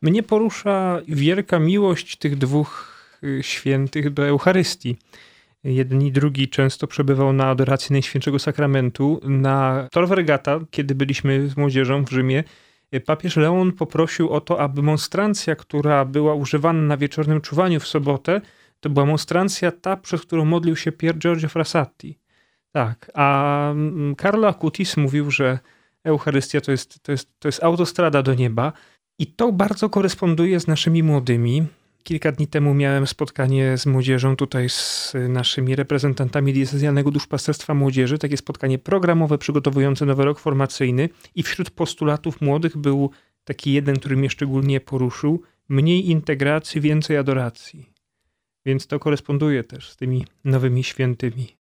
Mnie porusza wielka miłość tych dwóch świętych do Eucharystii. Jeden i drugi często przebywał na adoracji Najświętszego Sakramentu. Na Tor Vergata, kiedy byliśmy z młodzieżą w Rzymie, papież Leon poprosił o to, aby monstrancja, która była używana na wieczornym czuwaniu w sobotę, to była monstrancja ta, przez którą modlił się Pier Giorgio Frassati. Tak, a Carlo Acutis mówił, że Eucharystia to jest autostrada do nieba i to bardzo koresponduje z naszymi młodymi. Kilka dni temu miałem spotkanie z młodzieżą tutaj z naszymi reprezentantami diecezjalnego duszpasterstwa młodzieży. Takie spotkanie programowe przygotowujące nowy rok formacyjny i wśród postulatów młodych był taki jeden, który mnie szczególnie poruszył. Mniej integracji, więcej adoracji. Więc to koresponduje też z tymi nowymi świętymi.